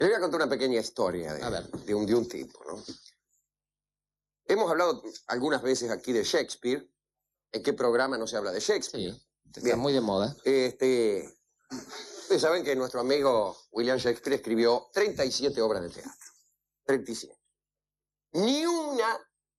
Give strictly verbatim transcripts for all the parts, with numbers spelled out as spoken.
Le voy a contar una pequeña historia de, A ver. de, un, de un tipo, ¿no? Hemos hablado algunas veces aquí de Shakespeare. ¿En qué programa no se habla de Shakespeare? Sí, está Bien. muy de moda. Este, ustedes saben que nuestro amigo William Shakespeare escribió treinta y siete obras de teatro. treinta y siete. Ni una,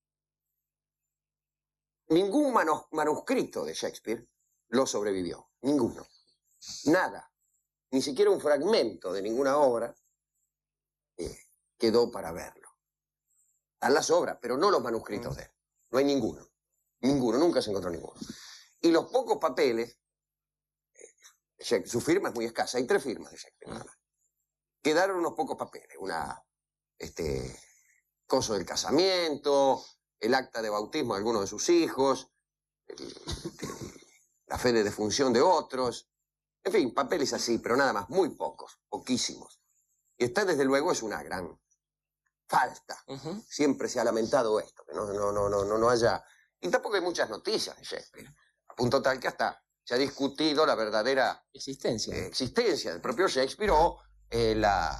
ningún manu- manuscrito de Shakespeare lo sobrevivió. Ninguno. Nada. Ni siquiera un fragmento de ninguna obra eh, quedó para verlo. Están las obras, pero no los manuscritos de él. No hay ninguno. Ninguno, nunca se encontró ninguno. Y los pocos papeles, eh, su firma es muy escasa, hay tres firmas de Shakespeare nada más. Quedaron unos pocos papeles, una, este, coso del casamiento, el acta de bautismo de algunos de sus hijos, el, el, la fe de defunción de otros, en fin, papeles así, pero nada más, muy pocos, poquísimos. Y esta, desde luego, es una gran falta. Uh-huh. Siempre se ha lamentado esto, que no, no, no, no, no haya... Y tampoco hay muchas noticias de Shakespeare, a punto tal que hasta se ha discutido la verdadera Existencia. eh, existencia del propio Shakespeare o eh, la,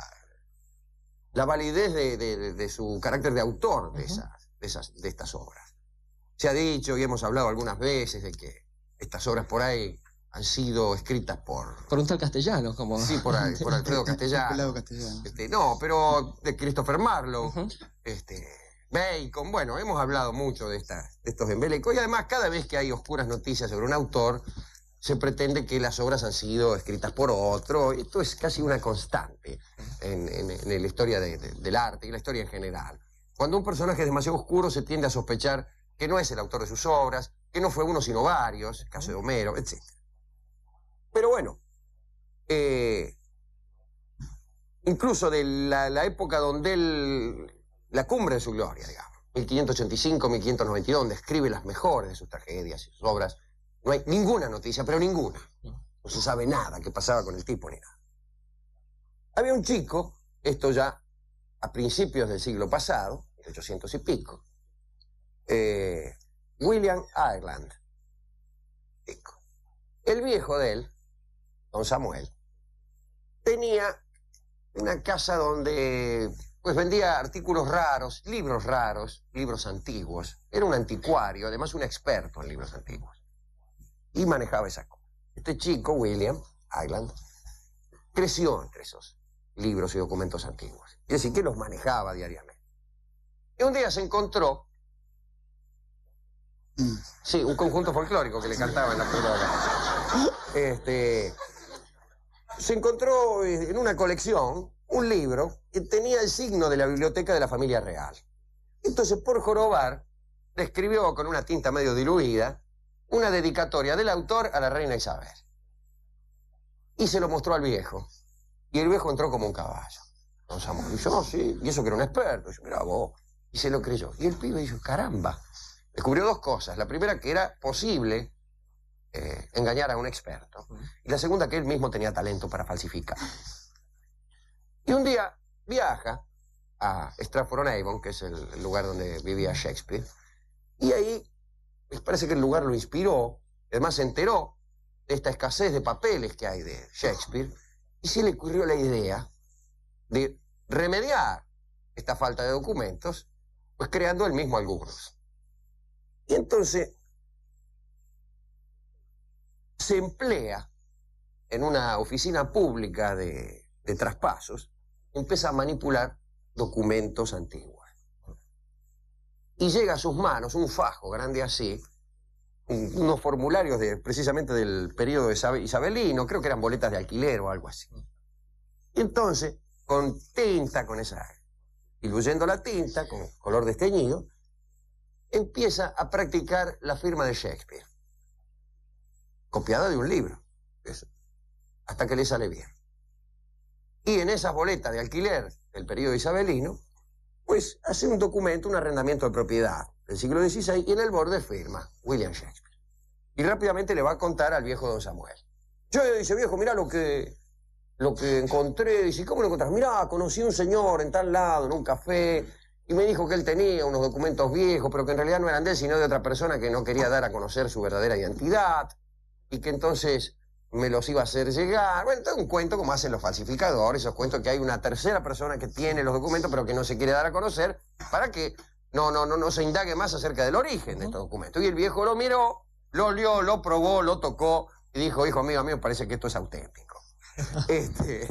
la validez de, de, de su carácter de autor de, Uh-huh. esas, de, esas, de estas obras. Se ha dicho y hemos hablado algunas veces de que estas obras por ahí han sido escritas por... Por un tal Castellano, como... Sí, por, ahí, por Alfredo Castellano. Castellano. Este, no, pero de Christopher Marlowe, Uh-huh. este, Bacon. Bueno, hemos hablado mucho de, esta, de estos embelecos y además cada vez que hay oscuras noticias sobre un autor se pretende que las obras han sido escritas por otro. Esto es casi una constante en, en, en la historia de, de, del arte y la historia en general. Cuando un personaje es demasiado oscuro se tiende a sospechar que no es el autor de sus obras, que no fue uno sino varios, el caso de Homero, etcétera. Pero bueno, eh, incluso de la, la época donde él, la cumbre de su gloria, digamos, mil quinientos ochenta y cinco, mil quinientos noventa y dos, donde escribe las mejores de sus tragedias y sus obras, no hay ninguna noticia, pero ninguna. No se sabe nada qué pasaba con el tipo ni nada. Había un chico, esto ya a principios del siglo pasado, mil ochocientos y pico, eh, William Ireland. Chico. El viejo de él, don Samuel, tenía una casa donde pues vendía artículos raros, libros raros, libros antiguos. Era un anticuario, además un experto en libros antiguos. Y manejaba esa cosa. Este chico, William Ireland, creció entre esos libros y documentos antiguos. Es decir, que los manejaba diariamente. Y un día se encontró, sí, un conjunto folclórico que le cantaba en la puerta de la casa. Este, se encontró en una colección un libro que tenía el signo de la biblioteca de la familia real. Entonces, por jorobar, le escribió con una tinta medio diluida una dedicatoria del autor a la reina Isabel. Y se lo mostró al viejo. Y el viejo entró como un caballo. Don Samuel dijo, no, sí, y eso que era un experto. Y yo, mira vos. Y se lo creyó. Y el pibe dijo, caramba. Descubrió dos cosas. La primera, que era posible eh, engañar a un experto. Y la segunda, que él mismo tenía talento para falsificar. Y un día viaja a Stratford-on-Avon, que es el, el lugar donde vivía Shakespeare. Y ahí, me parece que el lugar lo inspiró. Además se enteró de esta escasez de papeles que hay de Shakespeare. Y se le ocurrió la idea de remediar esta falta de documentos, pues creando él mismo algunos. Y entonces se emplea en una oficina pública de, de traspasos, empieza a manipular documentos antiguos. Y llega a sus manos un fajo grande así, un, unos formularios de, precisamente del periodo isabelino, creo que eran boletas de alquiler o algo así. Y entonces, con tinta, con esa, diluyendo la tinta, con color desteñido, empieza a practicar la firma de Shakespeare, copiada de un libro, eso, hasta que le sale bien. Y en esas boletas de alquiler del periodo isabelino, pues hace un documento, un arrendamiento de propiedad del siglo dieciséis, y en el borde firma William Shakespeare. Y rápidamente le va a contar al viejo don Samuel. Yo, dice, viejo, mirá lo que, lo que encontré. Dice, ¿cómo lo encontraste? Mirá, conocí a un señor en tal lado, en un café, y me dijo que él tenía unos documentos viejos, pero que en realidad no eran de él, sino de otra persona que no quería dar a conocer su verdadera identidad, y que entonces me los iba a hacer llegar. Bueno, todo un cuento como hacen los falsificadores, esos cuentos que hay una tercera persona que tiene los documentos pero que no se quiere dar a conocer para que no, no, no, no se indague más acerca del origen de estos documentos. Y el viejo lo miró, lo olió, lo probó, lo tocó y dijo, hijo mío, a mí me parece que esto es auténtico. este...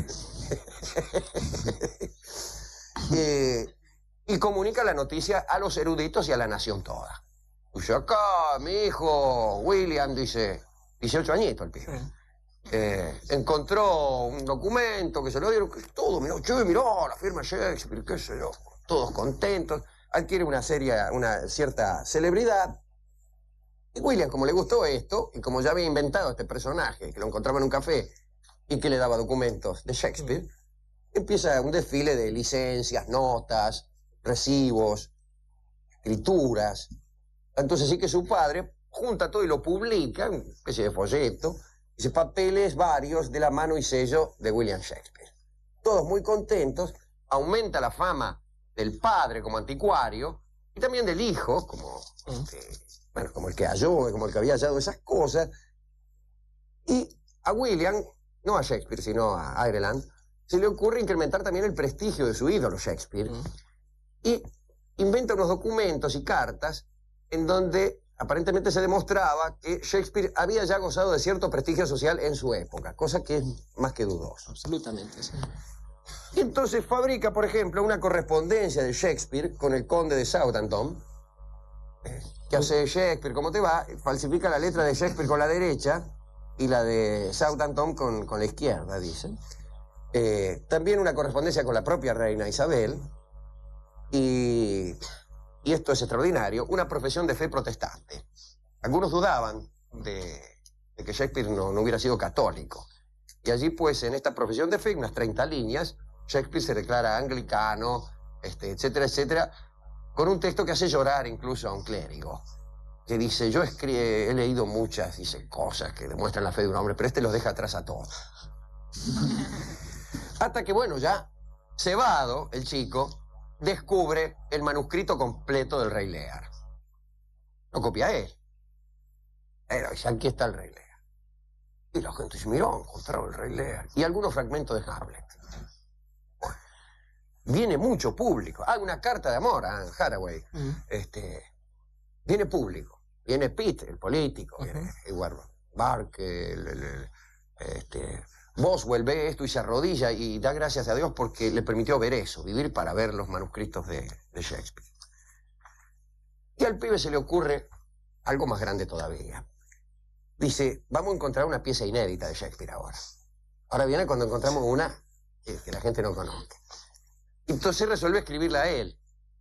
eh, y comunica la noticia a los eruditos y a la nación toda. Dice, acá, mi hijo William, dice, dieciocho añitos el pibe. Eh, encontró un documento que se lo dieron, que todo, miró, che, miró, la firma Shakespeare, qué sé yo, todos contentos, adquiere una seria, una cierta celebridad. Y William, como le gustó esto, y como ya había inventado este personaje, que lo encontraba en un café y que le daba documentos de Shakespeare, empieza un desfile de licencias, notas, recibos, escrituras. Entonces sí que su padre junta todo y lo publica, una especie de folleto, dice papeles varios de la mano y sello de William Shakespeare. Todos muy contentos, aumenta la fama del padre como anticuario y también del hijo, como, este, bueno, como el que halló, como el que había hallado esas cosas. Y a William, no a Shakespeare, sino a Ireland, se le ocurre incrementar también el prestigio de su ídolo Shakespeare. Mm. Y inventa unos documentos y cartas en donde aparentemente se demostraba que Shakespeare había ya gozado de cierto prestigio social en su época, cosa que es más que dudoso. Absolutamente, sí. Y entonces fabrica, por ejemplo, una correspondencia de Shakespeare con el conde de Southampton. ¿Qué hace Shakespeare? ¿Cómo te va? Falsifica la letra de Shakespeare con la derecha y la de Southampton con, con la izquierda, dicen. Eh, también una correspondencia con la propia reina Isabel. Y, y esto es extraordinario, una profesión de fe protestante. Algunos dudaban de, de que Shakespeare no, no hubiera sido católico. Y allí, pues, en esta profesión de fe, unas treinta líneas, Shakespeare se declara anglicano, este, etcétera, etcétera, con un texto que hace llorar incluso a un clérigo, que dice, yo escri- he leído muchas, dice, cosas que demuestran la fe de un hombre, pero este los deja atrás a todos. Hasta que, bueno, ya cebado el chico, descubre el manuscrito completo del Rey Lear. Lo copia él. Pero dice, aquí está el Rey Lear. Y la gente dice, miró, encontraron el Rey Lear. Y algunos fragmentos de Hamlet. Bueno, viene mucho público. Hay una carta de amor a Anne Hathaway. Uh-huh. este, viene público. Viene Pitt, el político. Uh-huh. Viene Edward Burke, el, el, el, este... Boswell ve esto y se arrodilla y da gracias a Dios porque le permitió ver eso, vivir para ver los manuscritos de, de Shakespeare. Y al pibe se le ocurre algo más grande todavía. Dice, vamos a encontrar una pieza inédita de Shakespeare ahora. Ahora viene cuando encontramos una que, que la gente no conozca. Entonces resuelve escribirla a él.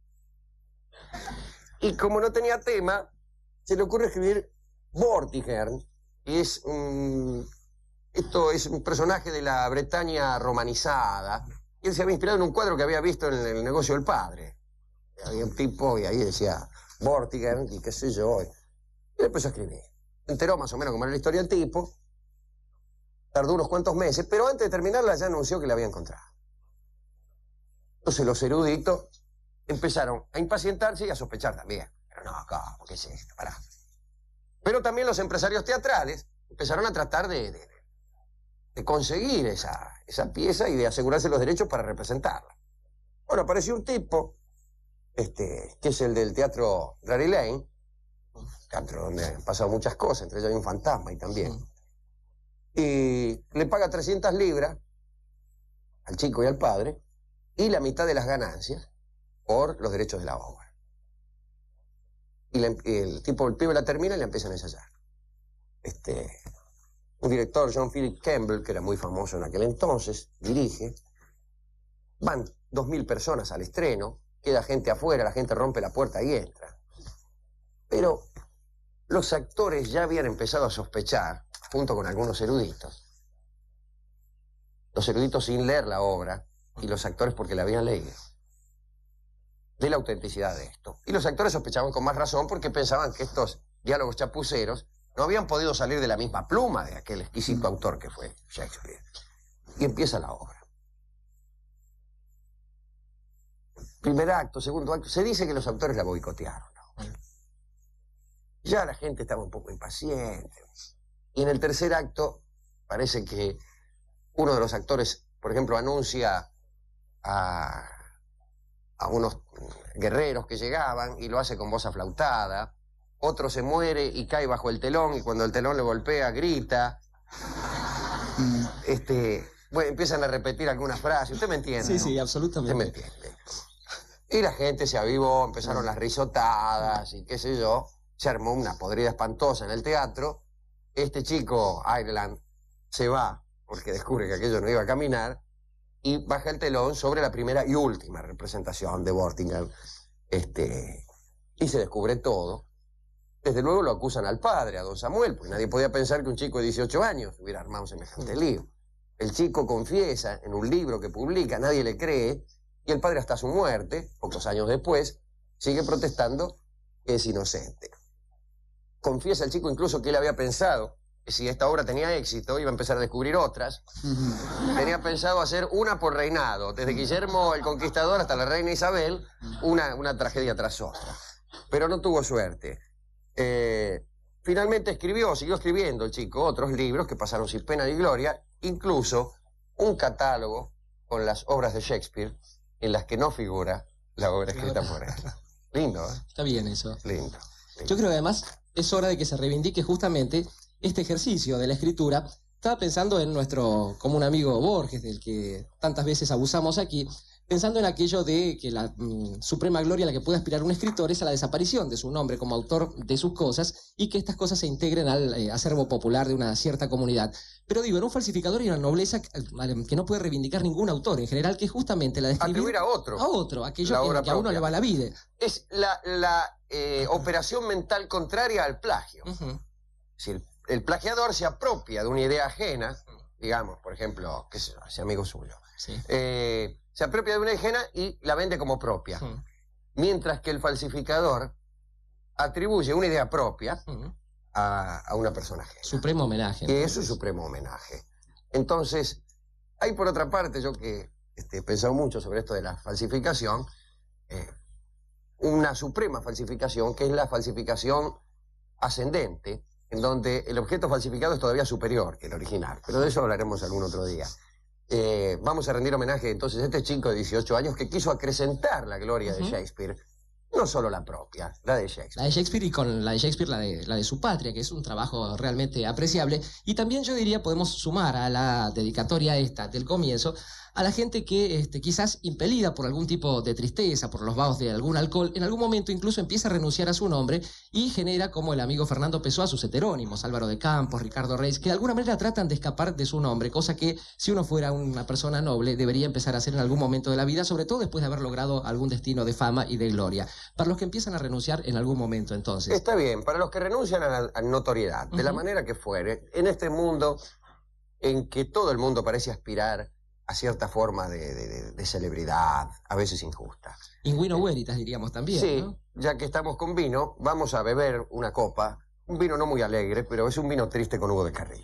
Y como no tenía tema, se le ocurre escribir Vortigern, que es un... Esto es un personaje de la Bretaña romanizada. Y él se había inspirado en un cuadro que había visto en el negocio del padre. Había un tipo y ahí decía Vortigern y qué sé yo. Y empezó a escribir. Se enteró más o menos cómo era la historia del tipo. Tardó unos cuantos meses, pero antes de terminarla ya anunció que la había encontrado. Entonces los eruditos empezaron a impacientarse y a sospechar también. Pero no, ¿cómo? ¿Qué es esto? Pará. Pero también los empresarios teatrales empezaron a tratar de... de de conseguir esa, esa pieza y de asegurarse los derechos para representarla. Bueno, apareció un tipo, este, que es el del teatro Drury Lane, teatro donde han pasado muchas cosas, entre ellas hay un fantasma y también, y le paga trescientas libras al chico y al padre, y la mitad de las ganancias por los derechos de la obra. Y la, el tipo, el pibe la termina y la empiezan a ensayar. Este... Un director, John Philip Campbell, que era muy famoso en aquel entonces, dirige. Van dos mil personas al estreno, queda gente afuera, la gente rompe la puerta y entra. Pero los actores ya habían empezado a sospechar, junto con algunos eruditos, los eruditos sin leer la obra, y los actores porque la habían leído, de la autenticidad de esto. Y los actores sospechaban con más razón porque pensaban que estos diálogos chapuceros no habían podido salir de la misma pluma de aquel exquisito autor que fue Shakespeare. Y empieza la obra. Primer acto, segundo acto. Se dice que los autores la boicotearon, ¿no? Ya la gente estaba un poco impaciente. Y en el tercer acto parece que uno de los actores, por ejemplo, anuncia a, a unos guerreros que llegaban y lo hace con voz aflautada. Otro se muere y cae bajo el telón y cuando el telón le golpea, grita. Mm. Este, bueno, empiezan a repetir algunas frases. ¿Usted me entiende? Sí, ¿no? sí, absolutamente. Usted me entiende. Y la gente se avivó, empezaron las risotadas y qué sé yo. Se armó una podrida espantosa en el teatro. Este chico, Ireland, se va porque descubre que aquello no iba a caminar y baja el telón sobre la primera y última representación de Vortigern. Este, y se descubre todo. Desde luego lo acusan al padre, a don Samuel, porque nadie podía pensar que un chico de dieciocho años hubiera armado semejante lío. El chico confiesa en un libro que publica, nadie le cree, y el padre hasta su muerte, pocos años después, sigue protestando que es inocente. Confiesa el chico incluso que él había pensado que si esta obra tenía éxito iba a empezar a descubrir otras. Tenía pensado hacer una por reinado, desde Guillermo el Conquistador hasta la reina Isabel, una, una tragedia tras otra. Pero no tuvo suerte. Eh, finalmente escribió, siguió escribiendo el chico otros libros que pasaron sin pena ni gloria, incluso un catálogo con las obras de Shakespeare en las que no figura la obra escrita por él. Lindo, ¿eh? Está bien eso. Lindo, lindo. Yo creo que además es hora de que se reivindique justamente este ejercicio de la escritura. Estaba pensando en nuestro común amigo Borges, del que tantas veces abusamos aquí, pensando en aquello de que la mm, suprema gloria a la que puede aspirar un escritor es a la desaparición de su nombre como autor de sus cosas y que estas cosas se integren al eh, acervo popular de una cierta comunidad. Pero digo, en un falsificador hay una nobleza que, que no puede reivindicar ningún autor en general, que es justamente la de escribir atribuir a otro. A otro, aquello que, que a uno le va la vida. Es la, la eh, operación mental contraria al plagio. Uh-huh. Si el, el plagiador se apropia de una idea ajena, digamos, por ejemplo, qué sé yo, ese amigo suyo, sí. eh, se apropia de una ajena y la vende como propia. Uh-huh. Mientras que el falsificador atribuye una idea propia uh-huh. a, a una persona ajena. Supremo homenaje. Que es su supremo homenaje. Entonces, hay por otra parte, yo que este, he pensado mucho sobre esto de la falsificación, eh, una suprema falsificación que es la falsificación ascendente, en donde el objeto falsificado es todavía superior que el original. Pero de eso hablaremos algún otro día. Eh, vamos a rendir homenaje entonces a este chico de dieciocho años que quiso acrecentar la gloria uh-huh. de Shakespeare. No solo la propia, la de Shakespeare. La de Shakespeare y con la de Shakespeare la de, la de su patria, que es un trabajo realmente apreciable. Y también yo diría podemos sumar a la dedicatoria esta del comienzo a la gente que este, quizás impelida por algún tipo de tristeza, por los vagos de algún alcohol, en algún momento incluso empieza a renunciar a su nombre y genera como el amigo Fernando Pessoa sus heterónimos, Álvaro de Campos, Ricardo Reis, que de alguna manera tratan de escapar de su nombre, cosa que si uno fuera una persona noble debería empezar a hacer en algún momento de la vida, sobre todo después de haber logrado algún destino de fama y de gloria. Para los que empiezan a renunciar en algún momento entonces. Está bien, para los que renuncian a la a notoriedad, de uh-huh. la manera que fuere, en este mundo en que todo el mundo parece aspirar a cierta forma de, de, de celebridad, a veces injusta. In vino veritas, diríamos también, sí, ¿no? Ya que estamos con vino, vamos a beber una copa, un vino no muy alegre, pero es un vino triste con Hugo de Carril.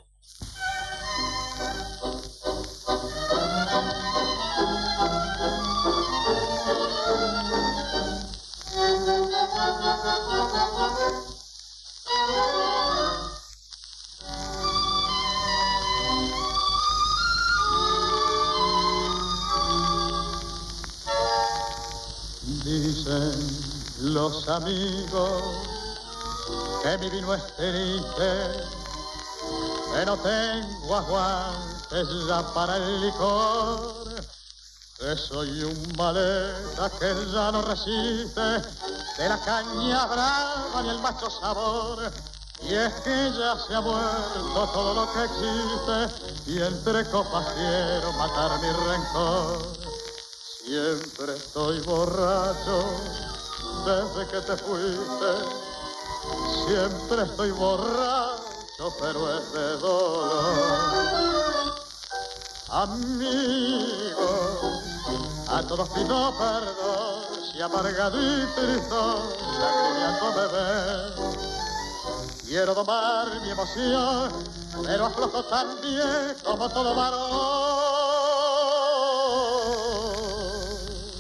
Dicen los amigos que mi vino es triste, que no tengo aguantes ya para el licor, que soy un maleta que ya no resiste de la caña brava ni el macho sabor, y es que ya se ha muerto todo lo que existe y entre copas quiero matar mi rencor. Siempre estoy borracho desde que te fuiste, siempre estoy borracho, pero es de dolor. Amigo, a todos pido perdón, si amargado y tristón, lagrimeando me ven. Quiero domar mi emoción, pero aflojo también como todo varón.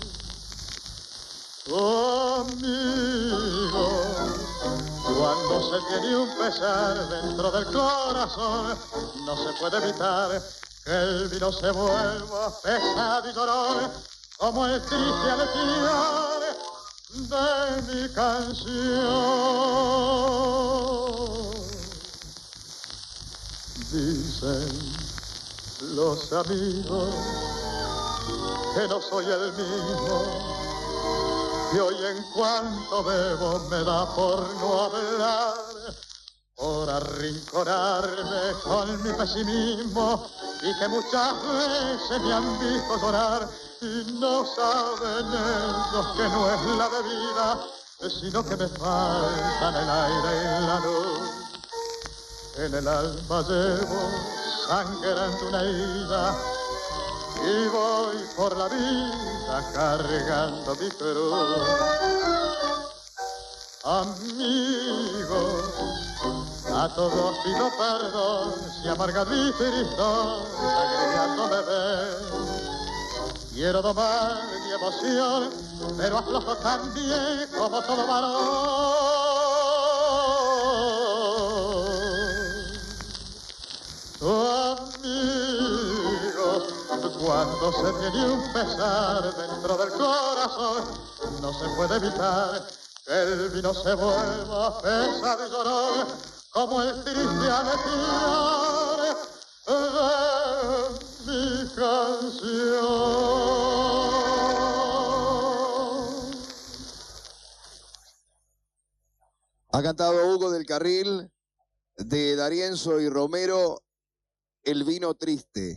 Amigo, cuando se tiene un pesar dentro del corazón, no se puede evitar que el vino se vuelva pesado y llorón, como el triste aletear de mi canción. Dicen los amigos que no soy el mismo, y hoy en cuanto bebo me da por no hablar, por arrinconarme con mi pesimismo, y que muchas veces me han visto llorar, y no saben ellos que no es la bebida, sino que me faltan el aire y la luz. En el alma llevo sangrando una herida, y voy por la vida cargando mi cruz. Amigos, a todos pido perdón si amarga mi tristón, agregando beber. Quiero domar mi emoción, pero aflojo también como todo varón. Amigos, cuando se tiene un pesar dentro del corazón, no se puede evitar que el vino se vuelva pesado y llorón, como el triste aletear de mi canción. Ha cantado Hugo del Carril, de D'Arienzo y Romero, El vino triste.